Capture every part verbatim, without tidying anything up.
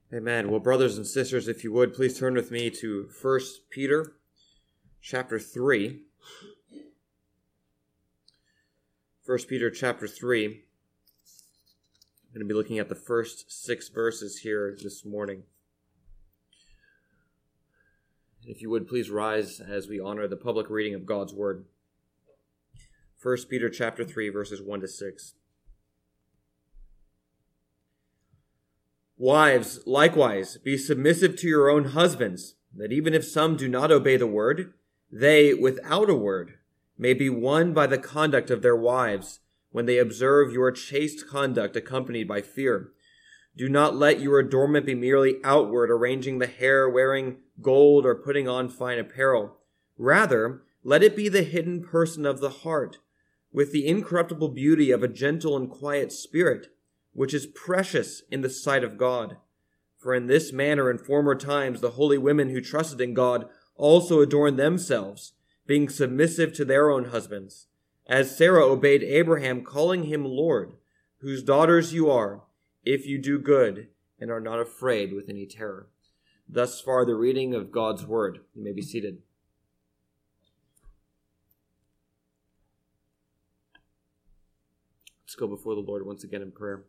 Amen. Well, brothers and sisters, if you would, please turn with me to First Peter chapter three. First Peter chapter three. I'm going to be looking at the first six verses here this morning. If you would, please rise as we honor the public reading of God's Word. First Peter chapter three, verses one to six. Wives, likewise, be submissive to your own husbands, that even if some do not obey the word, they, without a word, may be won by the conduct of their wives, when they observe your chaste conduct accompanied by fear. Do not let your adornment be merely outward, arranging the hair, wearing gold, or putting on fine apparel. Rather, let it be the hidden person of the heart, with the incorruptible beauty of a gentle and quiet spirit, which is precious in the sight of God. For in this manner in former times the holy women who trusted in God also adorned themselves, being submissive to their own husbands, as Sarah obeyed Abraham, calling him Lord, whose daughters you are, if you do good and are not afraid with any terror. Thus far the reading of God's word. You may be seated. Let's go before the Lord once again in prayer.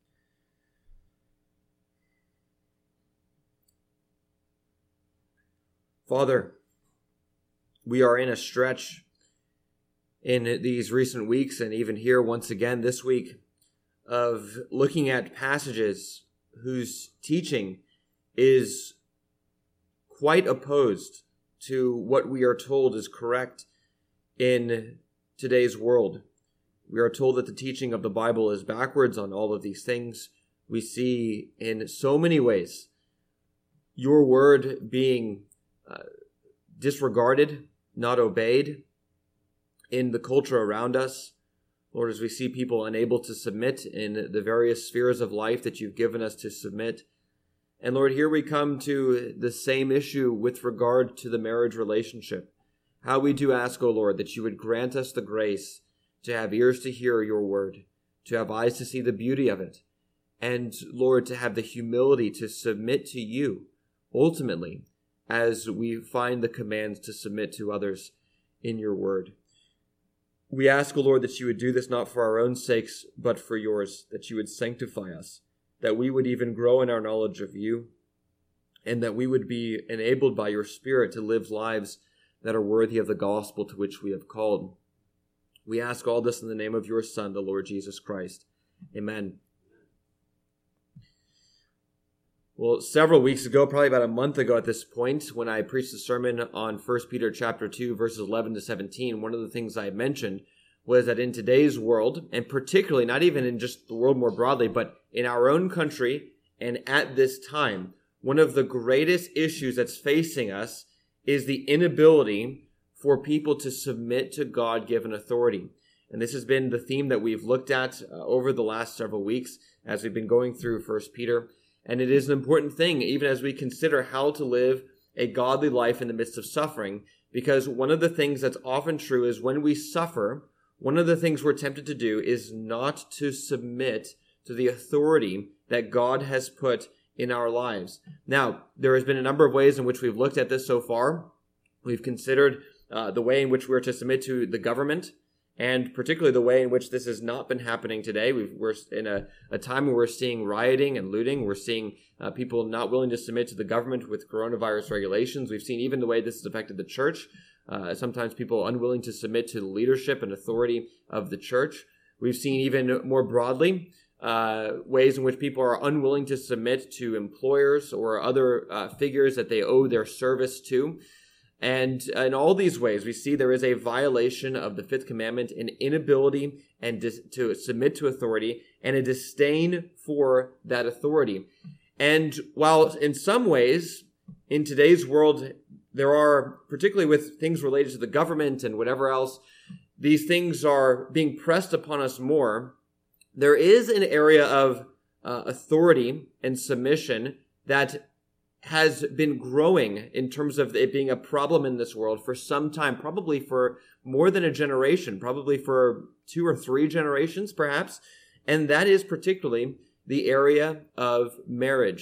Father, we are in a stretch in these recent weeks, and even here once again this week, of looking at passages whose teaching is quite opposed to what we are told is correct in today's world. We are told that the teaching of the Bible is backwards on all of these things. We see in so many ways your word being uh, disregarded, not obeyed in the culture around us. Lord, as we see people unable to submit in the various spheres of life that you've given us to submit. And Lord, here we come to the same issue with regard to the marriage relationship. How we do ask, O Lord, that you would grant us the grace to have ears to hear your word, to have eyes to see the beauty of it, and Lord, to have the humility to submit to you, ultimately, as we find the commands to submit to others in your word. We ask, O Lord, that you would do this not for our own sakes, but for yours, that you would sanctify us, that we would even grow in our knowledge of you, and that we would be enabled by your Spirit to live lives that are worthy of the gospel to which we have called. We ask all this in the name of your Son, the Lord Jesus Christ. Amen. Well, several weeks ago, probably about a month ago at this point, when I preached a sermon on First Peter chapter two, verses eleven to seventeen, one of the things I mentioned was that in today's world, and particularly not even in just the world more broadly, but in our own country and at this time, one of the greatest issues that's facing us is the inability for people to submit to God-given authority. And this has been the theme that we've looked at uh, over the last several weeks as we've been going through First Peter. And it is an important thing, even as we consider how to live a godly life in the midst of suffering, because one of the things that's often true is when we suffer, one of the things we're tempted to do is not to submit to the authority that God has put in our lives. Now, there has been a number of ways in which we've looked at this so far. We've considered uh, the way in which we're to submit to the government, and particularly the way in which this has not been happening today. We've, we're in a, a time where we're seeing rioting and looting. We're seeing uh, people not willing to submit to the government with coronavirus regulations. We've seen even the way this has affected the church. Uh, sometimes people unwilling to submit to the leadership and authority of the church. We've seen even more broadly uh, ways in which people are unwilling to submit to employers or other uh, figures that they owe their service to. And in all these ways, we see there is a violation of the fifth commandment, an inability and dis- to submit to authority, and a disdain for that authority. And while in some ways, in today's world, there are, particularly with things related to the government and whatever else, these things are being pressed upon us more, there is an area of uh, authority and submission that has been growing in terms of it being a problem in this world for some time, probably for more than a generation, probably for two or three generations, perhaps. And that is particularly the area of marriage.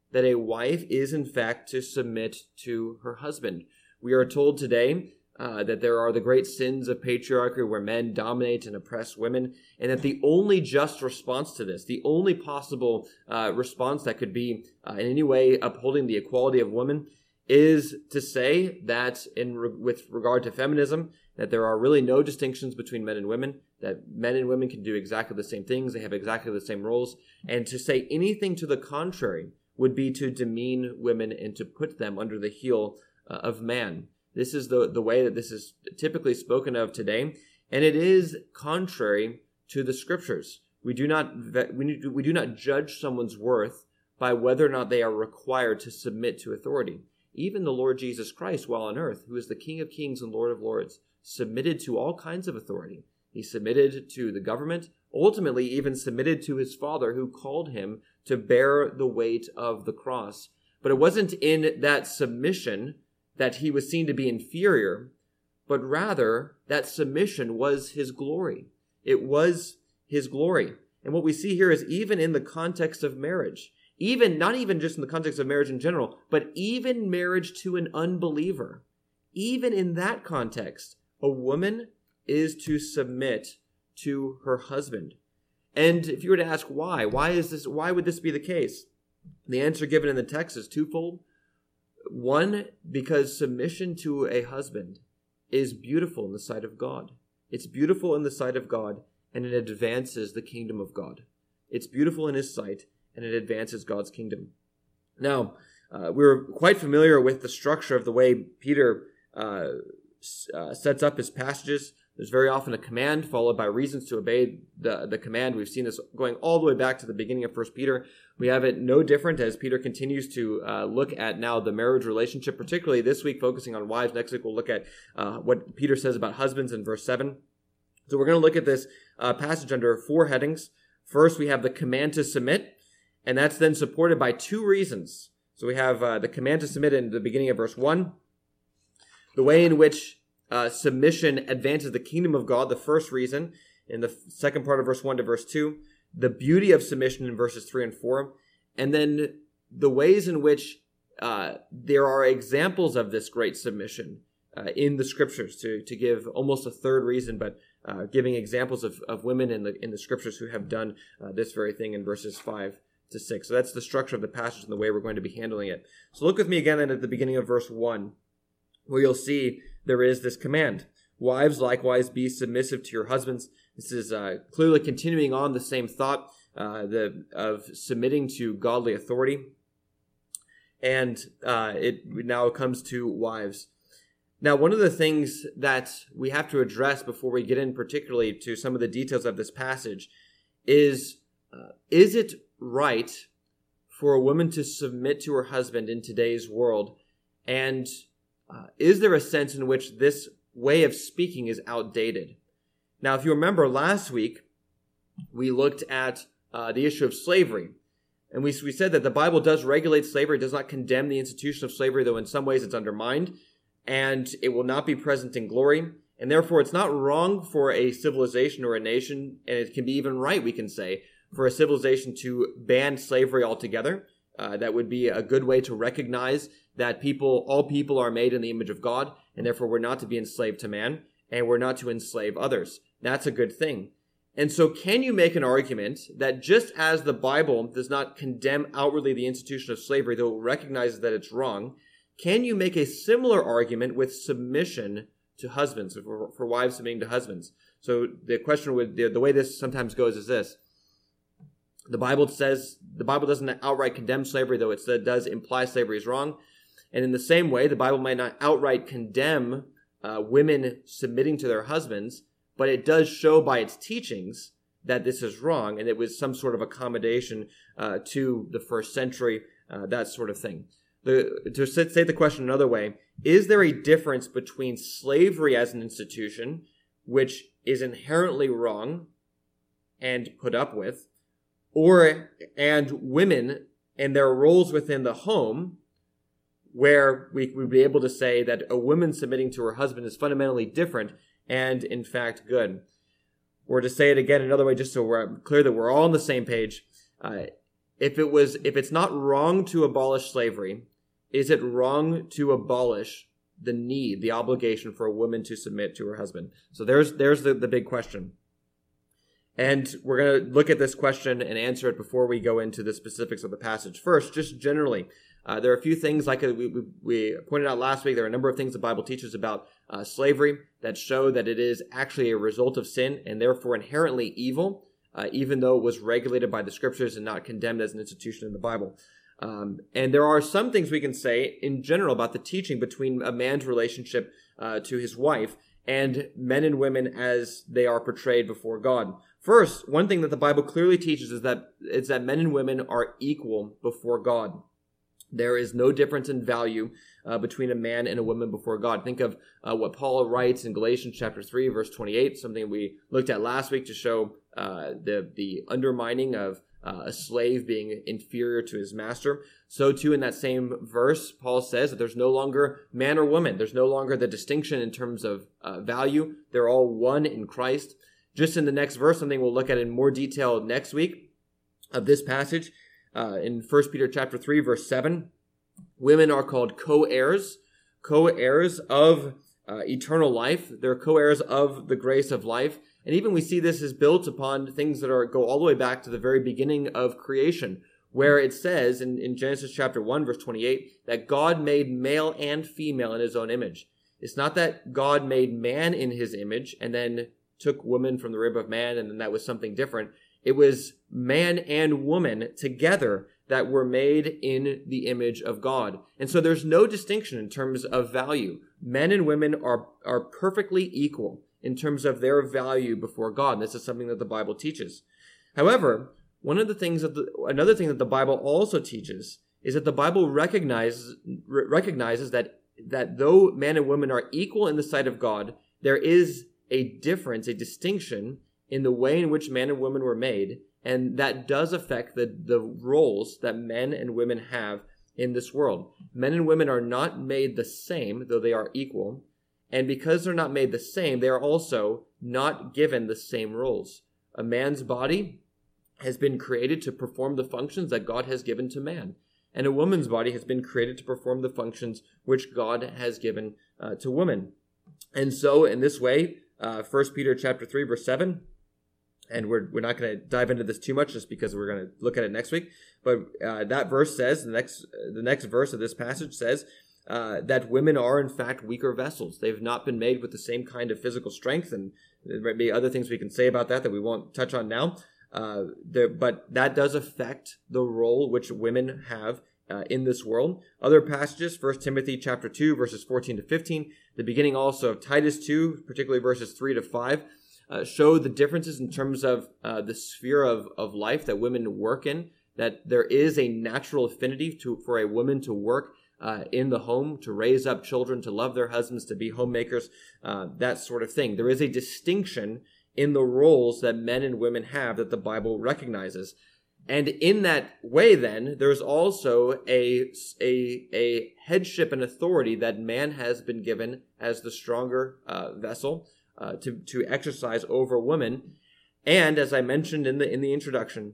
that a wife is in fact to submit to her husband. We are told today uh, that there are the great sins of patriarchy where men dominate and oppress women, and that the only just response to this, the only possible uh, response that could be uh, in any way upholding the equality of women, is to say that in re- with regard to feminism, that there are really no distinctions between men and women, that men and women can do exactly the same things, they have exactly the same roles, and to say anything to the contrary would be to demean women and to put them under the heel uh, of man. This is the, the way that this is typically spoken of today, and it is contrary to the scriptures. We do not we we do not judge someone's worth by whether or not they are required to submit to authority. Even the Lord Jesus Christ, while on earth, who is the King of Kings and Lord of Lords, submitted to all kinds of authority. He submitted to the government, ultimately even submitted to his Father, who called him to bear the weight of the cross. But it wasn't in that submission that he was seen to be inferior, but rather that submission was his glory. It was his glory. And what we see here is even in the context of marriage, even, not even just in the context of marriage in general, but even marriage to an unbeliever, even in that context, a woman is to submit to her husband. And if you were to ask why, why is this, why would this be the case? The answer given in the text is twofold. One, because submission to a husband is beautiful in the sight of God. It's beautiful in the sight of God, and it advances the kingdom of God. It's beautiful in his sight, and it advances God's kingdom. Now, uh, we're quite familiar with the structure of the way Peter uh, uh, sets up his passages. There's very often a command followed by reasons to obey the, the command. We've seen this going all the way back to the beginning of First Peter. We have it no different as Peter continues to uh, look at now the marriage relationship, particularly this week focusing on wives. Next week we'll look at uh, what Peter says about husbands in verse seven. So we're going to look at this uh, passage under four headings. First, we have the command to submit, and that's then supported by two reasons. So we have uh, the command to submit in the beginning of verse one, the way in which Uh, submission advances the kingdom of God, the first reason, in the second part of verse one to verse two, the beauty of submission in verses three and four, and then the ways in which uh, there are examples of this great submission uh, in the scriptures, to, to give almost a third reason, but uh, giving examples of, of women in the, in the scriptures who have done uh, this very thing in verses five to six. So that's the structure of the passage and the way we're going to be handling it. So look with me again then at the beginning of verse one, where you'll see there is this command. Wives, likewise, be submissive to your husbands. This is uh, clearly continuing on the same thought uh, the, of submitting to godly authority. And uh, it now comes to wives. Now, one of the things that we have to address before we get in particularly to some of the details of this passage is, uh, is it right for a woman to submit to her husband in today's world? And Uh, is there a sense in which this way of speaking is outdated? Now, if you remember last week, we looked at uh, the issue of slavery. And we, we said that the Bible does regulate slavery, does not condemn the institution of slavery, though in some ways it's undermined, and it will not be present in glory. And therefore, it's not wrong for a civilization or a nation, and it can be even right, we can say, for a civilization to ban slavery altogether. Uh, that would be a good way to recognize that people, all people are made in the image of God, and therefore we're not to be enslaved to man, and we're not to enslave others. That's a good thing. And so can you make an argument that just as the Bible does not condemn outwardly the institution of slavery, though it recognizes that it's wrong, can you make a similar argument with submission to husbands, for, for wives submitting to husbands? So the question would, the, the way this sometimes goes is this. The Bible says, the Bible doesn't outright condemn slavery, though it does imply slavery is wrong. And in the same way, the Bible might not outright condemn uh, women submitting to their husbands, but it does show by its teachings that this is wrong, and it was some sort of accommodation uh, to the first century, uh, that sort of thing. The, to say the question another way, is there a difference between slavery as an institution, which is inherently wrong and put up with, or and women and their roles within the home, where we would be able to say that a woman submitting to her husband is fundamentally different and, in fact, good? Or to say it again another way, just so we're clear that we're all on the same page, uh, if it was, if it's not wrong to abolish slavery, is it wrong to abolish the need, the obligation for a woman to submit to her husband? So there's, there's the, the big question. And we're going to look at this question and answer it before we go into the specifics of the passage. First, just generally, uh, there are a few things, like we, we, we pointed out last week, there are a number of things the Bible teaches about uh, slavery that show that it is actually a result of sin and therefore inherently evil, uh, even though it was regulated by the scriptures and not condemned as an institution in the Bible. Um, and there are some things we can say in general about the teaching between a man's relationship uh, to his wife and men and women as they are portrayed before God. First, one thing that the Bible clearly teaches is that it's that men and women are equal before God. There is no difference in value uh, between a man and a woman before God. Think of uh, what Paul writes in Galatians chapter three, verse twenty-eight, something we looked at last week to show uh, the, the undermining of uh, a slave being inferior to his master. So too in that same verse, Paul says that there's no longer man or woman. There's no longer the distinction in terms of uh, value. They're all one in Christ. Just in the next verse, something we'll look at in more detail next week of this passage, uh, in First Peter chapter three, verse seven, women are called co-heirs, co-heirs of uh, eternal life. They're co-heirs of the grace of life. And even we see this is built upon things that are go all the way back to the very beginning of creation, where it says in, in Genesis chapter one, verse twenty-eight, that God made male and female in his own image. It's not that God made man in his image and then took woman from the rib of man, and then that was something different. It was man and woman together that were made in the image of God. And so there's no distinction in terms of value. Men and women are, are perfectly equal in terms of their value before God. And this is something that the Bible teaches. However, one of the things that the, another thing that the Bible also teaches is that the Bible recognizes, recognizes that, that though man and woman are equal in the sight of God, there is a difference, a distinction in the way in which man and woman were made, and that does affect the, the roles that men and women have in this world. Men and women are not made the same, though they are equal, and because they're not made the same, they are also not given the same roles. A man's body has been created to perform the functions that God has given to man, and a woman's body has been created to perform the functions which God has given uh, to woman. And so, in this way, Uh, First Peter chapter three, verse seven, and we're we're not going to dive into this too much just because we're going to look at it next week. But uh, that verse says, the next the next verse of this passage says uh, that women are in fact weaker vessels. They've not been made with the same kind of physical strength, and there might be other things we can say about that that we won't touch on now. Uh, there, but that does affect the role which women have Uh, in this world. Other passages, First Timothy chapter two, verses fourteen to fifteen, the beginning also of Titus two, particularly verses three to five, uh, show the differences in terms of uh, the sphere of, of life that women work in, that there is a natural affinity to for a woman to work uh, in the home, to raise up children, to love their husbands, to be homemakers, uh, that sort of thing. There is a distinction in the roles that men and women have that the Bible recognizes. And in that way, then, there's also a, a, a headship and authority that man has been given as the stronger uh, vessel uh, to, to exercise over women. And as I mentioned in the, in the introduction,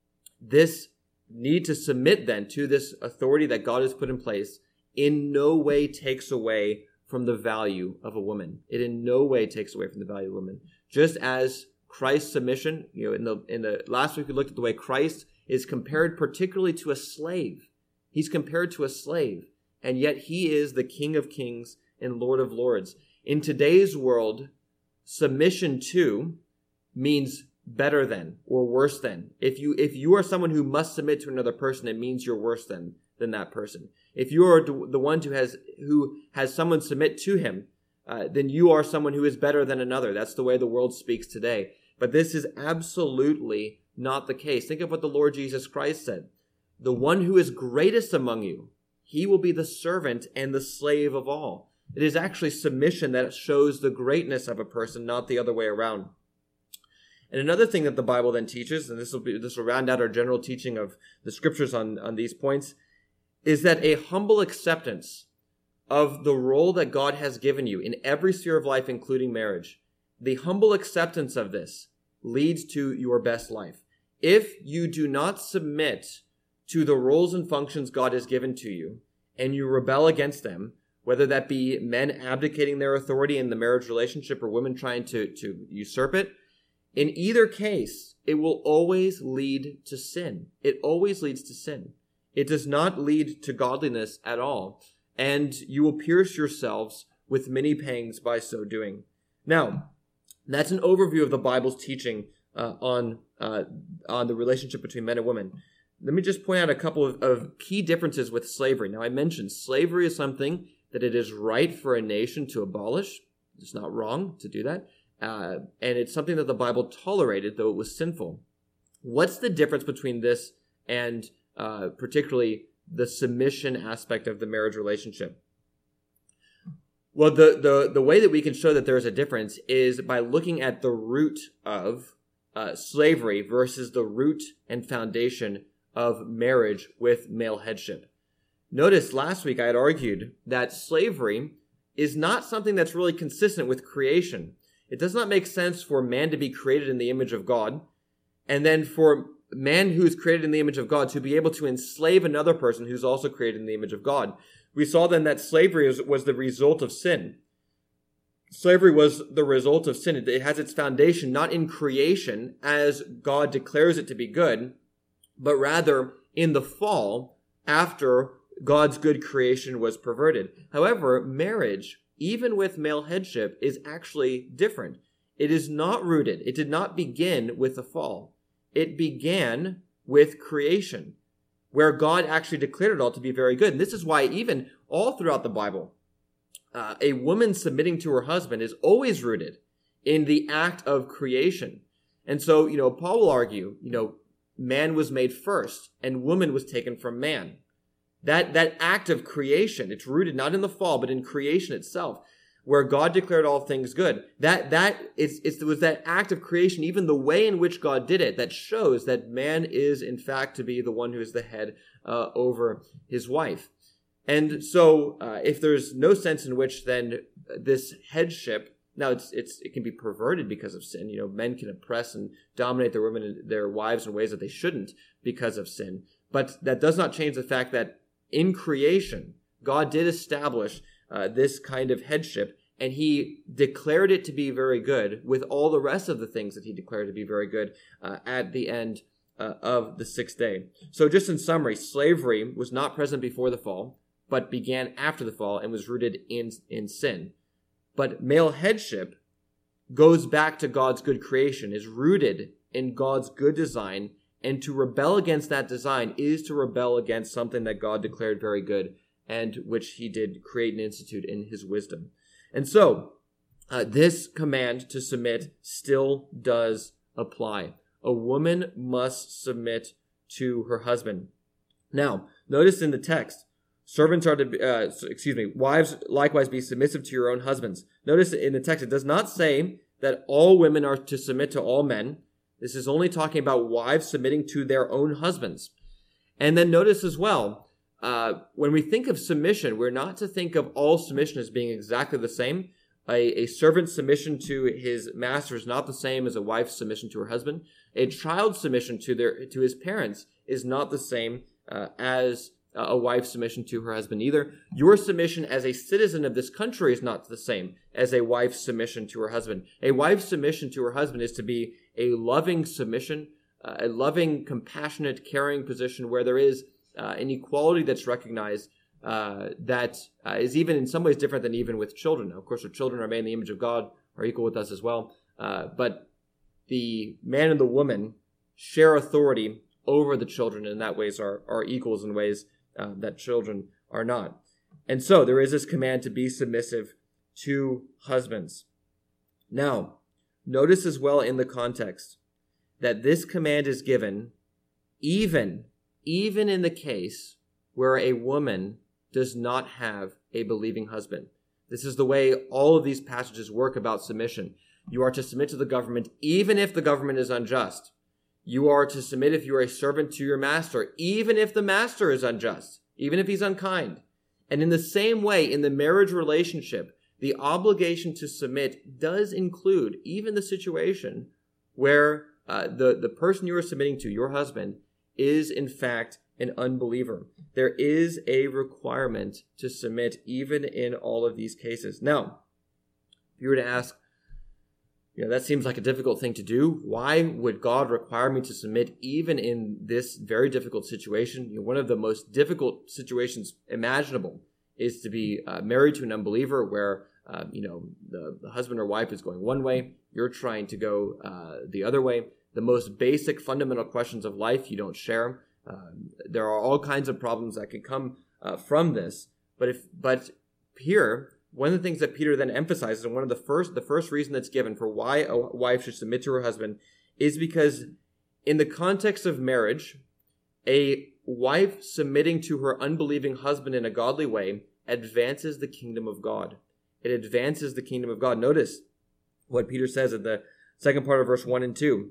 this need to submit then to this authority that God has put in place in no way takes away from the value of a woman. It in no way takes away from the value of a woman. Just as Christ's submission, you know, in the in the last week we looked at the way Christ is compared particularly to a slave. He's compared to a slave, and yet he is the King of Kings and Lord of Lords. In today's world, submission to means better than or worse than. If you if you are someone who must submit to another person, it means you're worse than than that person. If you are the one who has who has someone submit to him, uh, then you are someone who is better than another. That's the way the world speaks today. But this is absolutely not the case. Think of what the Lord Jesus Christ said. The one who is greatest among you, he will be the servant and the slave of all. It is actually submission that shows the greatness of a person, not the other way around. And another thing that the Bible then teaches, and this will be this will round out our general teaching of the scriptures on, on these points, is that a humble acceptance of the role that God has given you in every sphere of life, including marriage, the humble acceptance of this leads to your best life. If you do not submit to the roles and functions God has given to you, and you rebel against them, whether that be men abdicating their authority in the marriage relationship or women trying to, to usurp it, in either case, it will always lead to sin. It always leads to sin. It does not lead to godliness at all, and you will pierce yourselves with many pangs by so doing. Now, that's an overview of the Bible's teaching uh, on uh, on the relationship between men and women. Let me just point out a couple of, of key differences with slavery. Now, I mentioned slavery is something that it is right for a nation to abolish. It's not wrong to do that. Uh, and it's something that the Bible tolerated, though it was sinful. What's the difference between this and uh, particularly the submission aspect of the marriage relationship? Well, the, the, the way that we can show that there is a difference is by looking at the root of uh, slavery versus the root and foundation of marriage with male headship. Notice last week I had argued that slavery is not something that's really consistent with creation. It does not make sense for man to be created in the image of God, and then for man who is created in the image of God to be able to enslave another person who's also created in the image of God. We saw then that slavery was, was the result of sin. Slavery was the result of sin. It has its foundation not in creation, as God declares it to be good, but rather in the fall after God's good creation was perverted. However, marriage, even with male headship, is actually different. It is not rooted. It did not begin with the fall. It began with creation, where God actually declared it all to be very good. And this is why even all throughout the Bible, uh, a woman submitting to her husband is always rooted in the act of creation. And so, you know, Paul will argue, you know, man was made first and woman was taken from man. That, that act of creation, it's rooted not in the fall, but in creation itself, where God declared all things good. That, that, it's, it's, it was that act of creation, even the way in which God did it, that shows that man is in fact to be the one who is the head uh, over his wife. And so, uh, if there's no sense in which then this headship, now it's, it's, it can be perverted because of sin. You know, men can oppress and dominate their women and their wives in ways that they shouldn't because of sin. But that does not change the fact that in creation, God did establish uh, this kind of headship, and he declared it to be very good with all the rest of the things that he declared to be very good uh, at the end uh, of the sixth day. So just in summary, slavery was not present before the fall, but began after the fall and was rooted in, in sin. But male headship goes back to God's good creation, is rooted in God's good design, and to rebel against that design is to rebel against something that God declared very good and which he did create and institute in his wisdom. And so, uh, this command to submit still does apply. A woman must submit to her husband. Now, notice in the text, servants are to be, uh, excuse me, wives likewise be submissive to your own husbands. Notice in the text, it does not say that all women are to submit to all men. This is only talking about wives submitting to their own husbands. And then notice as well, uh, when we think of submission, we're not to think of all submission as being exactly the same. A, a servant's submission to his master is not the same as a wife's submission to her husband. A child's submission to their to his parents is not the same uh, as a wife's submission to her husband either. Your submission as a citizen of this country is not the same as a wife's submission to her husband. A wife's submission to her husband is to be a loving submission, uh, a loving, compassionate, caring position where there is uh, an equality that's recognized uh, that uh, is even in some ways different than even with children. Now, of course, our children are made in the image of God, are equal with us as well. Uh, but the man and the woman share authority over the children, and in that ways are, are equals in ways uh, that children are not. And so there is this command to be submissive to husbands. Now, notice as well in the context that this command is given even, even in the case where a woman does not have a believing husband. This is the way all of these passages work about submission. You are to submit to the government even if the government is unjust. You are to submit if you are a servant to your master, even if the master is unjust, even if he's unkind. And in the same way, in the marriage relationship, the obligation to submit does include even the situation where uh, the, the person you are submitting to, your husband, is in fact an unbeliever. There is a requirement to submit even in all of these cases. Now, if you were to ask, you know, that seems like a difficult thing to do. Why would God require me to submit even in this very difficult situation? You know, one of the most difficult situations imaginable is to be uh, married to an unbeliever where, uh, you know, the, the husband or wife is going one way, you're trying to go uh, the other way. The most basic fundamental questions of life you don't share. Uh, there are all kinds of problems that can come uh, from this. But if, but here, one of the things that Peter then emphasizes, and one of the first, the first reason that's given for why a wife should submit to her husband is because in the context of marriage, a wife submitting to her unbelieving husband in a godly way advances the kingdom of God. It advances the kingdom of God. Notice what Peter says in the second part of verse one and two.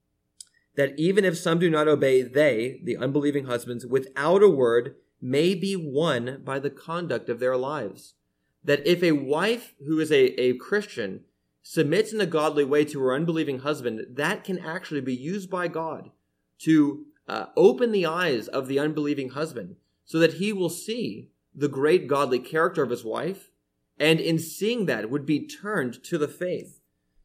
That even if some do not obey, they, the unbelieving husbands, without a word, may be won by the conduct of their lives. That if a wife who is a, a Christian submits in a godly way to her unbelieving husband, that can actually be used by God to uh, open the eyes of the unbelieving husband so that he will see the great godly character of his wife, and in seeing that would be turned to the faith.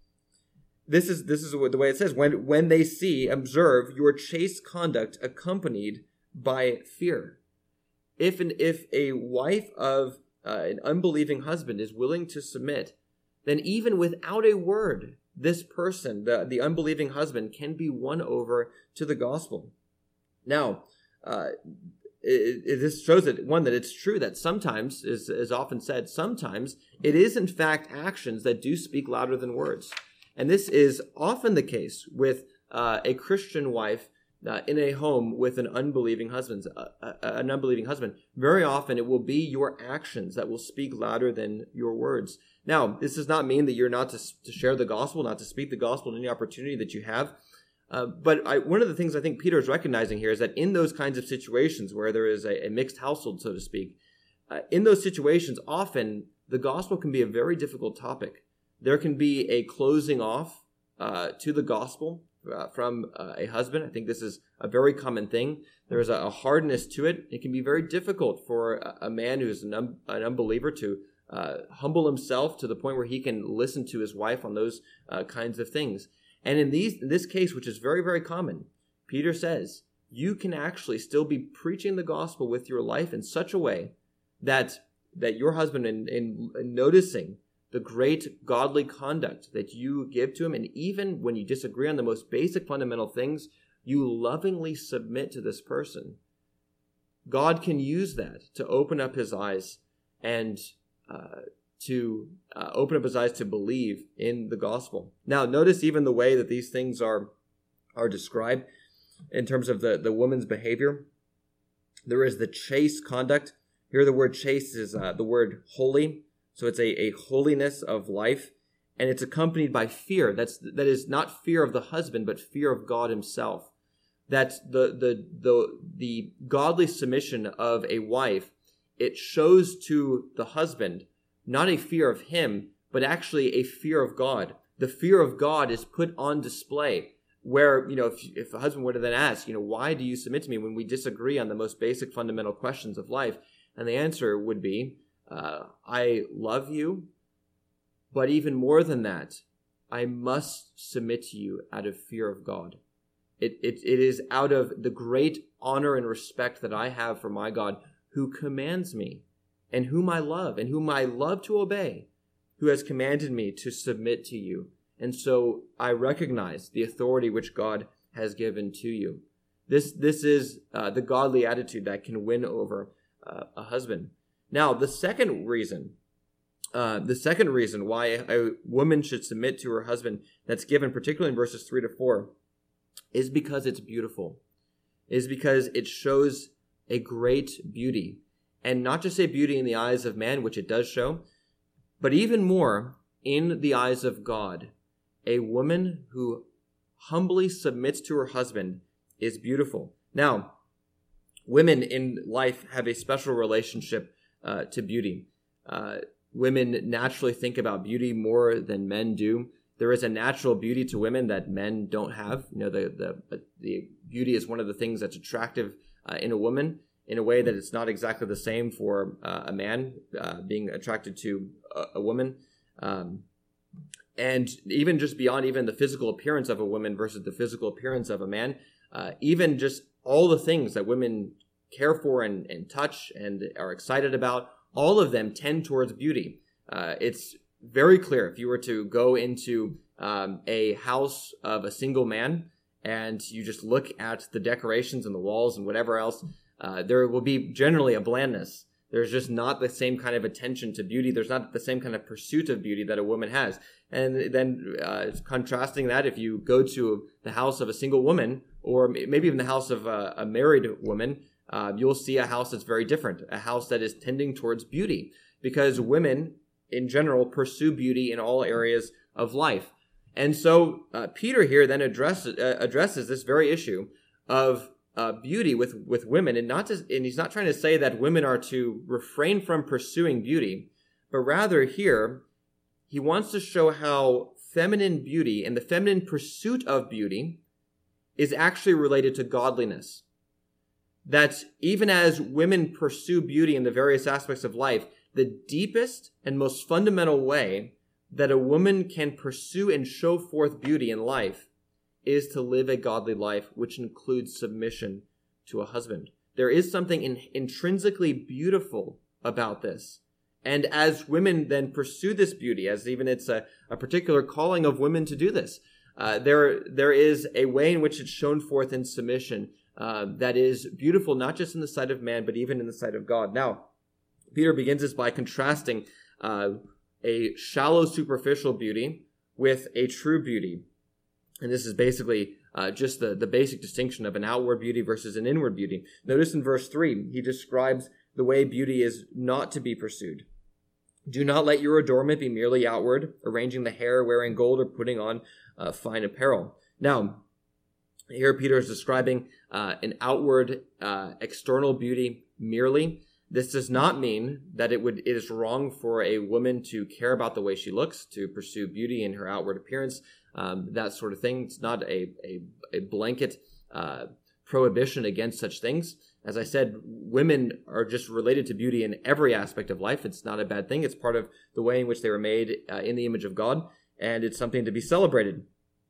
This is this is what the way it says, when when they see, observe your chaste conduct accompanied by fear. If an if a wife of uh, an unbelieving husband is willing to submit, then even without a word, this person, the, the unbelieving husband, can be won over to the gospel. Now, uh, it, it, this shows that, one, that it's true that sometimes, is, is often said, sometimes it is in fact actions that do speak louder than words. And this is often the case with uh, a Christian wife uh, in a home with an unbelieving husband. Uh, uh, an unbelieving husband. Very often, it will be your actions that will speak louder than your words. Now, this does not mean that you're not to, to share the gospel, not to speak the gospel in any opportunity that you have. Uh, but I, one of the things I think Peter is recognizing here is that in those kinds of situations where there is a, a mixed household, so to speak, uh, in those situations, often the gospel can be a very difficult topic. There can be a closing off uh, to the gospel uh, from uh, a husband. I think this is a very common thing. There is a, a hardness to it. It can be very difficult for a, a man who is an, un, an unbeliever to uh, humble himself to the point where he can listen to his wife on those uh, kinds of things. And in these, in this case, which is very, very common, Peter says, you can actually still be preaching the gospel with your life in such a way that that your husband, in, in, in noticing the great godly conduct that you give to him, and even when you disagree on the most basic fundamental things, you lovingly submit to this person. God can use that to open up his eyes and uh, to uh, open up his eyes to believe in the gospel. Now, notice even the way that these things are are described in terms of the, the woman's behavior. There is the chaste conduct. Here the word chaste is uh, the word holy. So it's a, a holiness of life. And it's accompanied by fear. That's that is not fear of the husband, but fear of God himself. That the the the the godly submission of a wife, it shows to the husband not a fear of him, but actually a fear of God. The fear of God is put on display. Where, you know, if, if a husband were to then ask, you know, why do you submit to me when we disagree on the most basic fundamental questions of life? And the answer would be, uh, I love you, but even more than that, I must submit to you out of fear of God. It, it, it is out of the great honor and respect that I have for my God, who commands me, and whom I love, and whom I love to obey, who has commanded me to submit to you. And so I recognize the authority which God has given to you. This, this is uh, the godly attitude that can win over uh, a husband. Now, the second reason, uh, the second reason why a woman should submit to her husband, that's given particularly in verses three to four, is because it's beautiful. Is because it shows a great beauty. And not just a beauty in the eyes of man, which it does show, but even more in the eyes of God. A woman who humbly submits to her husband is beautiful. Now, women in life have a special relationship uh, to beauty. Uh, women naturally think about beauty more than men do. There is a natural beauty to women that men don't have. You know, the the the beauty is one of the things that's attractive uh, in a woman in a way that it's not exactly the same for uh, a man uh, being attracted to a, a woman. Um, and even just beyond even the physical appearance of a woman versus the physical appearance of a man, uh, even just all the things that women care for and, and touch and are excited about, all of them tend towards beauty. Uh, it's very clear if you were to go into um, a house of a single man and you just look at the decorations and the walls and whatever else, uh, there will be generally a blandness. There's just not the same kind of attention to beauty. There's not the same kind of pursuit of beauty that a woman has. And then uh, contrasting that, if you go to the house of a single woman, or maybe even the house of a, a married woman, uh, you'll see a house that's very different, a house that is tending towards beauty, because women in general pursue beauty in all areas of life. And so uh, Peter here then addresses, uh, addresses this very issue of Uh, beauty with, with women, and not to, and he's not trying to say that women are to refrain from pursuing beauty, but rather here he wants to show how feminine beauty and the feminine pursuit of beauty is actually related to godliness. That even as women pursue beauty in the various aspects of life, the deepest and most fundamental way that a woman can pursue and show forth beauty in life is to live a godly life, which includes submission to a husband. There is something in, intrinsically beautiful about this. And as women then pursue this beauty, as even it's a, a particular calling of women to do this, uh, there there is a way in which it's shown forth in submission uh, that is beautiful, not just in the sight of man, but even in the sight of God. Now, Peter begins this by contrasting uh, a shallow, superficial beauty with a true beauty. And this is basically uh, just the, the basic distinction of an outward beauty versus an inward beauty. Notice in verse three, he describes the way beauty is not to be pursued. Do not let your adornment be merely outward, arranging the hair, wearing gold, or putting on uh, fine apparel. Now, here Peter is describing uh, an outward, uh, external beauty merely. This does not mean that it would it is wrong for a woman to care about the way she looks, to pursue beauty in her outward appearance. Um, that sort of thing. It's not a, a, a blanket uh, prohibition against such things. As I said, women are just related to beauty in every aspect of life. It's not a bad thing. It's part of the way in which they were made uh, in the image of God, and it's something to be celebrated.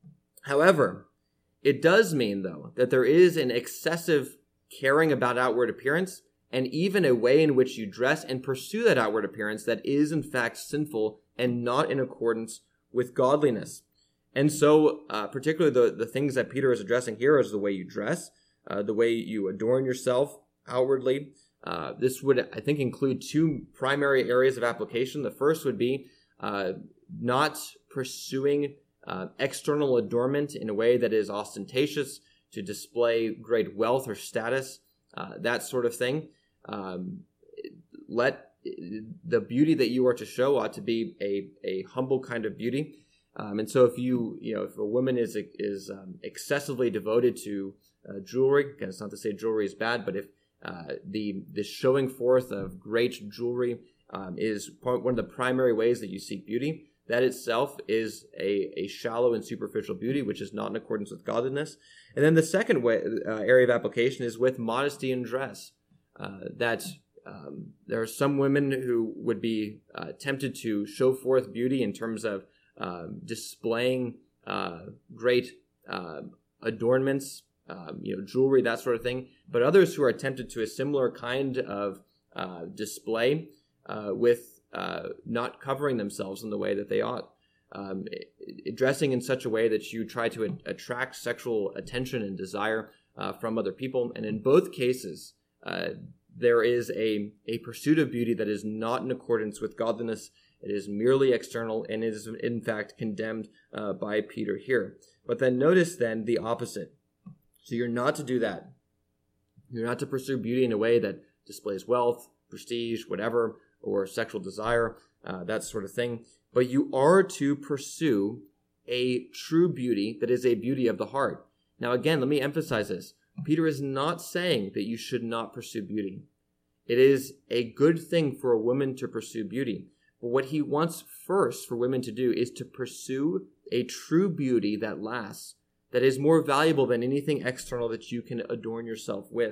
However, it does mean, though, that there is an excessive caring about outward appearance, and even a way in which you dress and pursue that outward appearance that is, in fact, sinful and not in accordance with godliness. And so, uh, particularly the, the things that Peter is addressing here is the way you dress, uh, the way you adorn yourself outwardly. Uh, this would, I think, include two primary areas of application. The first would be uh, not pursuing uh, external adornment in a way that is ostentatious to display great wealth or status, uh, that sort of thing. Um, let the beauty that you are to show ought to be a, a humble kind of beauty. Um, and so if you, you know, if a woman is is um, excessively devoted to uh, jewelry, again, it's not to say jewelry is bad, but if uh, the the showing forth of great jewelry um, is part, one of the primary ways that you seek beauty, that itself is a, a shallow and superficial beauty, which is not in accordance with godliness. And then the second way, uh, area of application is with modesty in dress. Uh, that um, there are some women who would be uh, tempted to show forth beauty in terms of Uh, displaying uh, great uh, adornments, um, you know, jewelry, that sort of thing. But others who are tempted to a similar kind of uh, display uh, with uh, not covering themselves in the way that they ought. Um, it, dressing in such a way that you try to a- attract sexual attention and desire uh, from other people. And in both cases, uh, there is a, a pursuit of beauty that is not in accordance with godliness. It is merely external, and it is in fact condemned uh, by Peter here. But then notice then the opposite. So you're not to do that. You're not to pursue beauty in a way that displays wealth, prestige, whatever, or sexual desire, uh, that sort of thing. But you are to pursue a true beauty that is a beauty of the heart. Now again, let me emphasize this. Peter is not saying that you should not pursue beauty. It is a good thing for a woman to pursue beauty. But what he wants first for women to do is to pursue a true beauty that lasts, that is more valuable than anything external that you can adorn yourself with.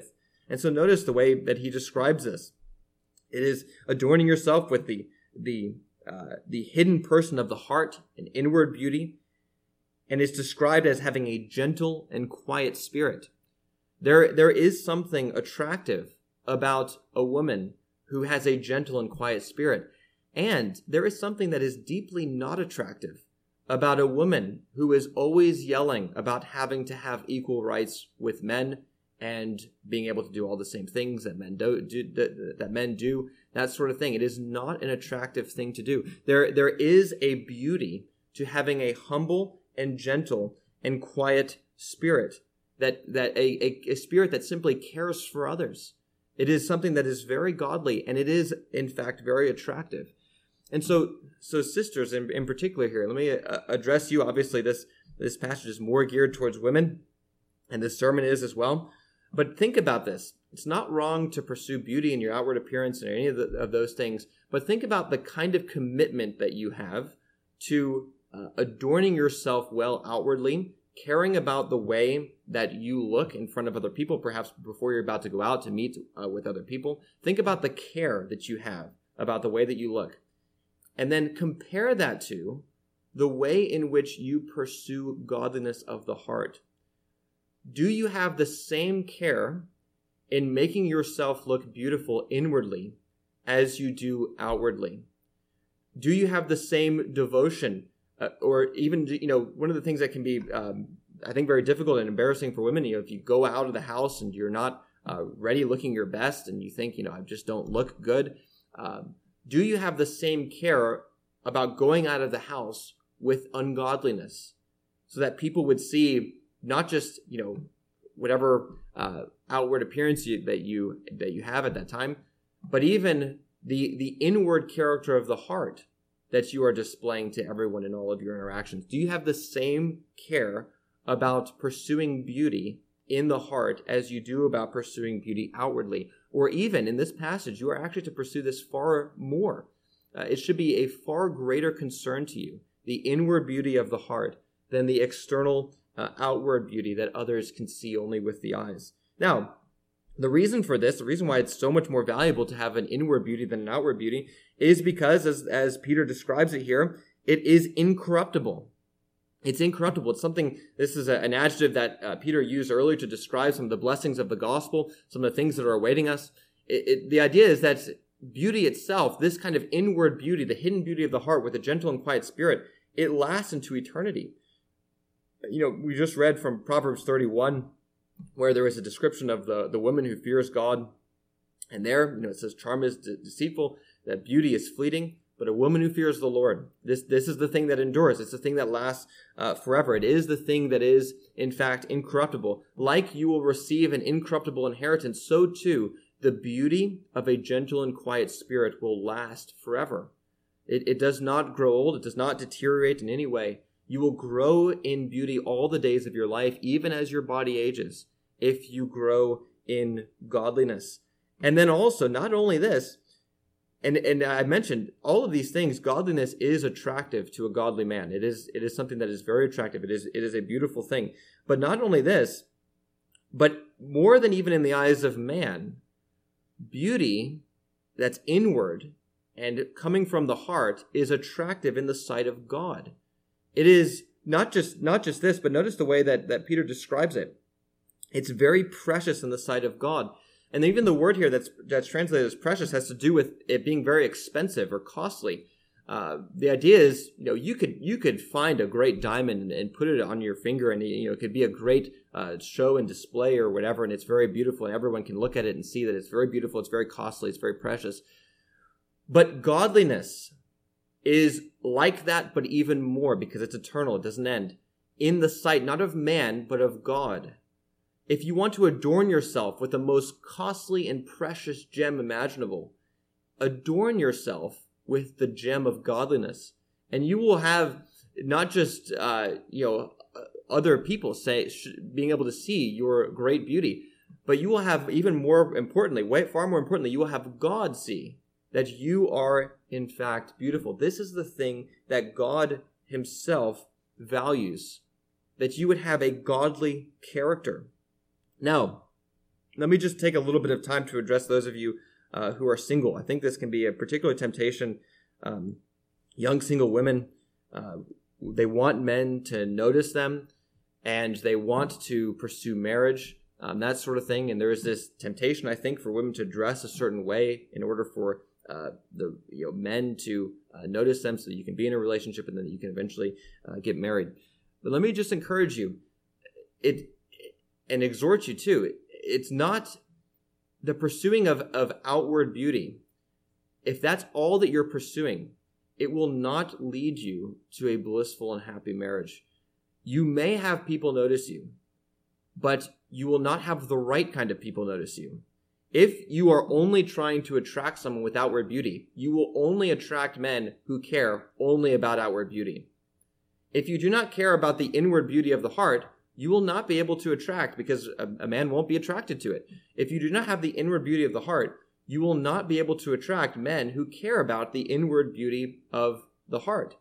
And so notice the way that he describes this. It is adorning yourself with the, the, uh, the hidden person of the heart, an inward beauty, and is described as having a gentle and quiet spirit. There, there is something attractive about a woman who has a gentle and quiet spirit. And there is something that is deeply not attractive about a woman who is always yelling about having to have equal rights with men and being able to do all the same things that men do, do that, that men do, that sort of thing. It is not an attractive thing to do. There, there is a beauty to having a humble and gentle and quiet spirit, that, that a, a, a spirit that simply cares for others. It is something that is very godly, and it is, in fact, very attractive. And so, so sisters, in, in particular here, let me uh, address you. Obviously, this, this passage is more geared towards women, and this sermon is as well. But think about this. It's not wrong to pursue beauty in your outward appearance and any of, the, of those things, but think about the kind of commitment that you have to uh, adorning yourself well outwardly, caring about the way that you look in front of other people, perhaps before you're about to go out to meet uh, with other people. Think about the care that you have about the way that you look. And then compare that to the way in which you pursue godliness of the heart. Do you have the same care in making yourself look beautiful inwardly as you do outwardly? Do you have the same devotion? Uh, or even, you know, one of the things that can be, um, I think, very difficult and embarrassing for women, you know, if you go out of the house and you're not uh, ready looking your best and you think, you know, I just don't look good. Um, do you have the same care about going out of the house with ungodliness so that people would see not just, you know, whatever uh, outward appearance you, that you that you have at that time, but even the the inward character of the heart that you are displaying to everyone in all of your interactions? Do you have the same care about pursuing beauty in the heart as you do about pursuing beauty outwardly? Or even in this passage, you are actually to pursue this far more. Uh, it should be a far greater concern to you, the inward beauty of the heart, than the external uh, outward beauty that others can see only with the eyes. Now, the reason for this, the reason why it's so much more valuable to have an inward beauty than an outward beauty, is because, as, as Peter describes it here, it is incorruptible. It's incorruptible. It's something, this is a, an adjective that uh, Peter used earlier to describe some of the blessings of the gospel, some of the things that are awaiting us. It, it, the idea is that beauty itself, this kind of inward beauty, the hidden beauty of the heart with a gentle and quiet spirit, it lasts into eternity. You know, we just read from Proverbs thirty-one, where there is a description of the, the woman who fears God. And there, you know, it says, charm is de- deceitful, that beauty is fleeting, but a woman who fears the Lord, this this is the thing that endures. It's the thing that lasts uh, forever. It is the thing that is, in fact, incorruptible. Like you will receive an incorruptible inheritance, so too the beauty of a gentle and quiet spirit will last forever. It, it does not grow old. It does not deteriorate in any way. You will grow in beauty all the days of your life, even as your body ages, if you grow in godliness. And then also, not only this, and, and I mentioned all of these things, godliness is attractive to a godly man. It is, it is something that is very attractive. It is, it is a beautiful thing. But not only this, but more than even in the eyes of man, beauty that's inward and coming from the heart is attractive in the sight of God. It is not just, not just this, but notice the way that, that Peter describes it. It's very precious in the sight of God. And even the word here that's that's translated as precious has to do with it being very expensive or costly. Uh, the idea is, you know, you could you could find a great diamond and, and put it on your finger, and you know, it could be a great uh, show and display or whatever, and it's very beautiful, and everyone can look at it and see that it's very beautiful, it's very costly, it's very precious. But godliness is like that, but even more, because it's eternal, it doesn't end. In the sight, not of man, but of God. If you want to adorn yourself with the most costly and precious gem imaginable, adorn yourself with the gem of godliness, and you will have not just uh, you know other people say being able to see your great beauty, but you will have, even more importantly, way far more importantly, you will have God see that you are in fact beautiful. This is the thing that God Himself values, that you would have a godly character. Now, Let me just take a little bit of time to address those of you uh, who are single. I think this can be a particular temptation. Um, young single women, uh, they want men to notice them, and they want to pursue marriage, um, that sort of thing. And there is this temptation, I think, for women to dress a certain way in order for uh, the you know men to uh, notice them, so that you can be in a relationship and then you can eventually uh, get married. But let me just encourage you, it and exhort you too. It's not the pursuing of, of outward beauty. If that's all that you're pursuing, it will not lead you to a blissful and happy marriage. You may have people notice you, but you will not have the right kind of people notice you. If you are only trying to attract someone with outward beauty, you will only attract men who care only about outward beauty. If you do not care about the inward beauty of the heart, you will not be able to attract, because a, a man won't be attracted to it. If you do not have the inward beauty of the heart, you will not be able to attract men who care about the inward beauty of the heart.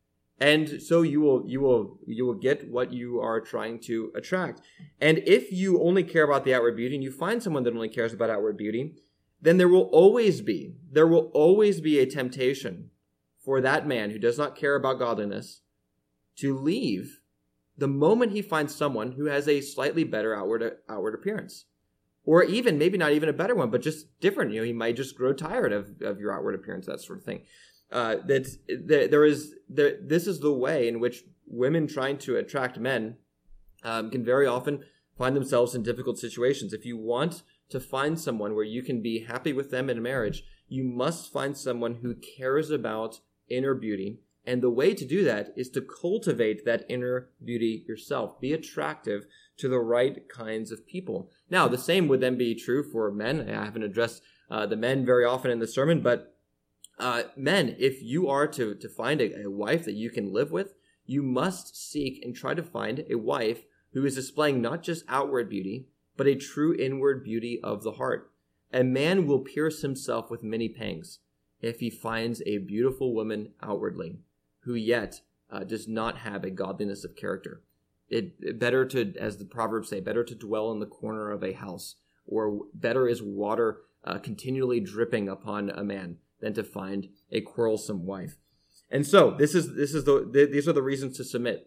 And so you will you will you will get what you are trying to attract. And if you only care about the outward beauty and you find someone that only cares about outward beauty, then there will always be there will always be a temptation for that man who does not care about godliness to leave the moment he finds someone who has a slightly better outward outward appearance. Or even, maybe not even a better one, but just different. You know, he might just grow tired of, of your outward appearance, that sort of thing. Uh, that's, that there is, there, this is the way in which women trying to attract men um, can very often find themselves in difficult situations. If you want to find someone where you can be happy with them in a marriage, you must find someone who cares about inner beauty. And the way to do that is to cultivate that inner beauty yourself. Be attractive to the right kinds of people. Now, the same would then be true for men. I haven't addressed uh, the men very often in the sermon, but uh, men, if you are to, to find a, a wife that you can live with, you must seek and try to find a wife who is displaying not just outward beauty, but a true inward beauty of the heart. A man will pierce himself with many pangs if he finds a beautiful woman outwardly, who yet uh, does not have a godliness of character. It, it better to, as the Proverbs say, better to dwell in the corner of a house, or better is water uh, continually dripping upon a man than to find a quarrelsome wife. And so this is this is the, the these are the reasons to submit.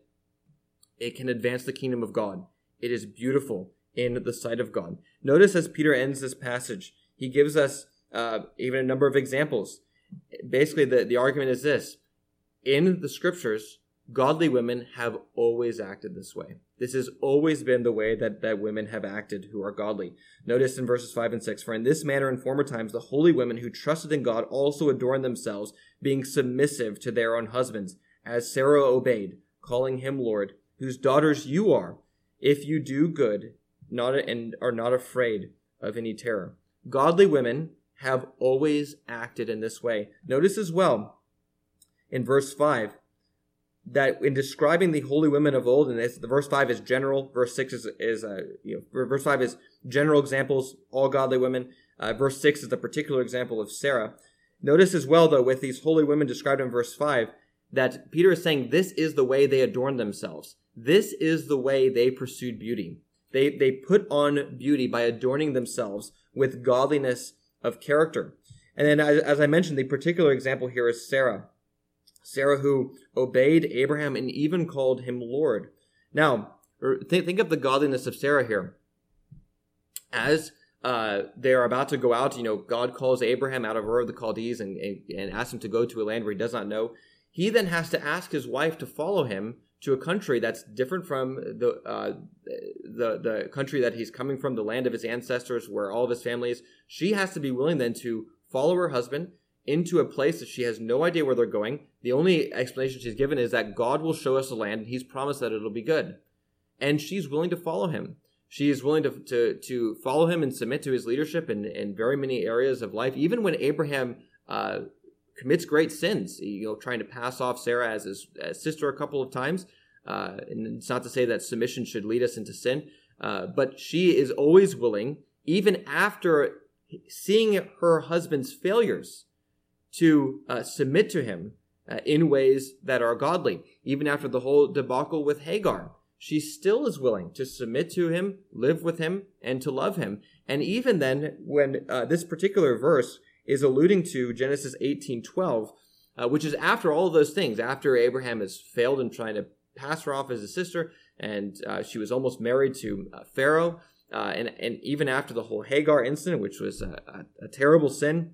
It can advance the kingdom of God. It is beautiful in the sight of God. Notice as Peter ends this passage, he gives us uh, even a number of examples. Basically, the, the argument is this. In the scriptures, godly women have always acted this way. This has always been the way that, that women have acted who are godly. Notice in verses five and six, for in this manner in former times the holy women who trusted in God also adorned themselves, being submissive to their own husbands, as Sarah obeyed, calling him Lord, whose daughters you are, if you do good, not and are not afraid of any terror. Godly women have always acted in this way. Notice as well, in verse five, that in describing the holy women of old, and this, the verse five is general, verse six is, is uh, you know, verse five is general examples, all godly women. Uh, verse six is the particular example of Sarah. Notice as well, though, with these holy women described in verse five, that Peter is saying this is the way they adorned themselves. This is the way they pursued beauty. They, they put on beauty by adorning themselves with godliness of character. And then, as, as I mentioned, the particular example here is Sarah. Sarah, who obeyed Abraham and even called him Lord. Now, think, think of the godliness of Sarah here. As uh, they are about to go out, you know, God calls Abraham out of Ur of the Chaldees and, and, and asks him to go to a land where he does not know. He then has to ask his wife to follow him to a country that's different from the uh, the the country that he's coming from, the land of his ancestors, where all of his family is. She has to be willing then to follow her husband into a place that she has no idea where they're going. The only explanation she's given is that God will show us the land, and he's promised that it'll be good. And she's willing to follow him. She is willing to to, to follow him and submit to his leadership in, in very many areas of life. Even when Abraham uh, commits great sins, you know, trying to pass off Sarah as his as sister a couple of times. Uh, and it's not to say that submission should lead us into sin, uh, but she is always willing, even after seeing her husband's failures, to uh, submit to him uh, in ways that are godly. Even after the whole debacle with Hagar, she still is willing to submit to him, live with him, and to love him. And even then, when uh, this particular verse is alluding to Genesis eighteen twelve, uh, which is after all of those things, after Abraham has failed in trying to pass her off as a sister, and uh, she was almost married to uh, Pharaoh, uh, and, and even after the whole Hagar incident, which was a, a, a terrible sin,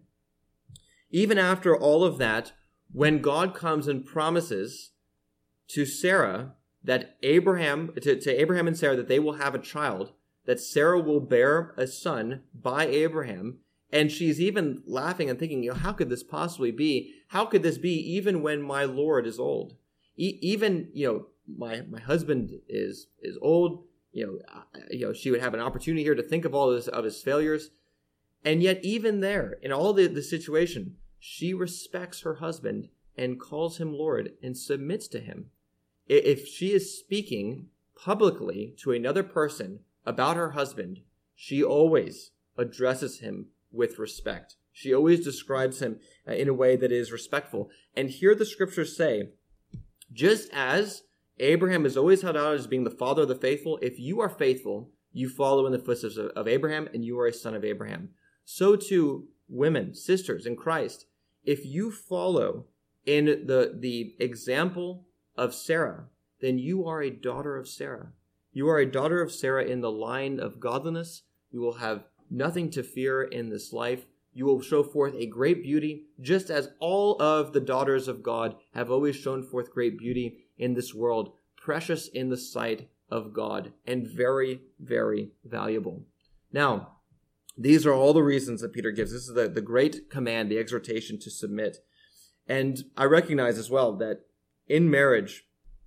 even after all of that, when God comes and promises to Sarah that Abraham, to, to Abraham and Sarah, that they will have a child, that Sarah will bear a son by Abraham, and she's even laughing and thinking, you know, how could this possibly be? How could this be even when my Lord is old? E- even, you know, my my husband is is old. You know, uh, you know, she would have an opportunity here to think of all of his, of his failures, and yet even there, in all the, the situation, she respects her husband and calls him Lord and submits to him. If she is speaking publicly to another person about her husband, she always addresses him with respect. She always describes him in a way that is respectful. And here the scriptures say, just as Abraham is always held out as being the father of the faithful, if you are faithful, you follow in the footsteps of, of Abraham, and you are a son of Abraham. So too, women, sisters in Christ, if you follow in the, the example of Sarah, then you are a daughter of Sarah. You are a daughter of Sarah in the line of godliness. You will have nothing to fear in this life. You will show forth a great beauty, just as all of the daughters of God have always shown forth great beauty in this world, precious in the sight of God, and very, very valuable. Now, these are all the reasons that Peter gives. This is the, the great command, the exhortation to submit. And I recognize as well that in marriage,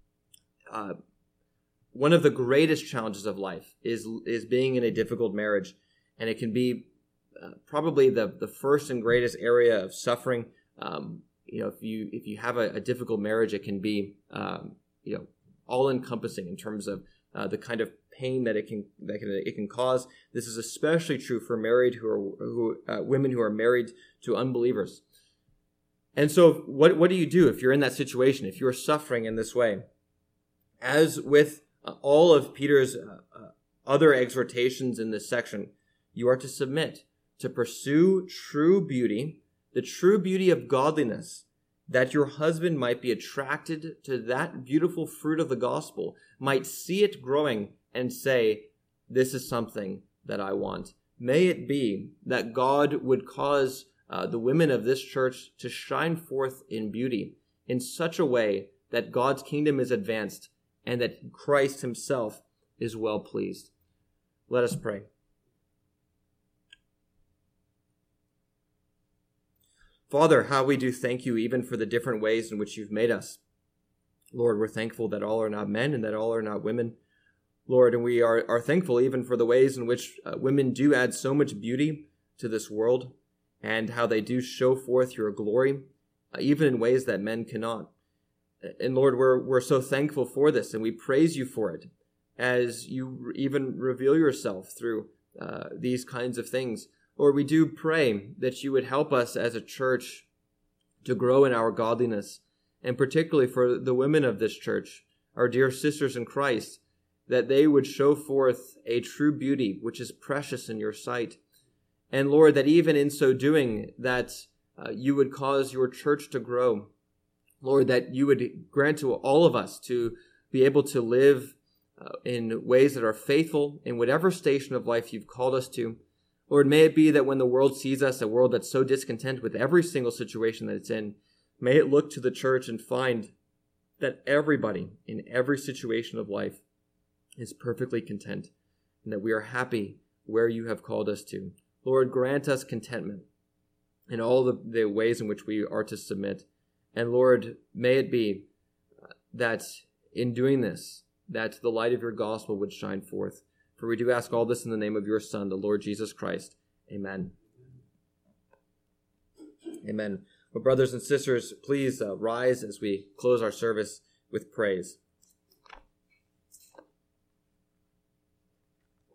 uh, one of the greatest challenges of life is is being in a difficult marriage, and it can be uh, probably the the first and greatest area of suffering. Um, you know, if you if you have a, a difficult marriage, it can be um, you know all encompassing in terms of uh, the kind of pain that it can that can, it can cause. This is especially true for married who are who uh, women who are married to unbelievers. And so, what what do you do if you're in that situation? If you're suffering in this way, as with uh, all of Peter's uh, uh, other exhortations in this section, you are to submit, to pursue true beauty, the true beauty of godliness, that your husband might be attracted to that beautiful fruit of the gospel, might see it growing and say, this is something that I want. May it be that God would cause uh, the women of this church to shine forth in beauty in such a way that God's kingdom is advanced and that Christ himself is well pleased. Let us pray. Father, how we do thank you even for the different ways in which you've made us. Lord, we're thankful that all are not men and that all are not women. Lord, and we are, are thankful even for the ways in which uh, women do add so much beauty to this world and how they do show forth your glory, uh, even in ways that men cannot. And Lord, we're, we're so thankful for this, and we praise you for it as you even reveal yourself through uh, these kinds of things. Lord, we do pray that you would help us as a church to grow in our godliness, and particularly for the women of this church, our dear sisters in Christ, that they would show forth a true beauty which is precious in your sight. And Lord, that even in so doing, that uh, you would cause your church to grow. Lord, that you would grant to all of us to be able to live uh, in ways that are faithful in whatever station of life you've called us to. Lord, may it be that when the world sees us, a world that's so discontent with every single situation that it's in, may it look to the church and find that everybody in every situation of life is perfectly content and that we are happy where you have called us to. Lord, grant us contentment in all the, the ways in which we are to submit. And Lord, may it be that in doing this, that the light of your gospel would shine forth. For we do ask all this in the name of your Son, the Lord Jesus Christ. Amen. Amen. Well, brothers and sisters, please uh, rise as we close our service with praise.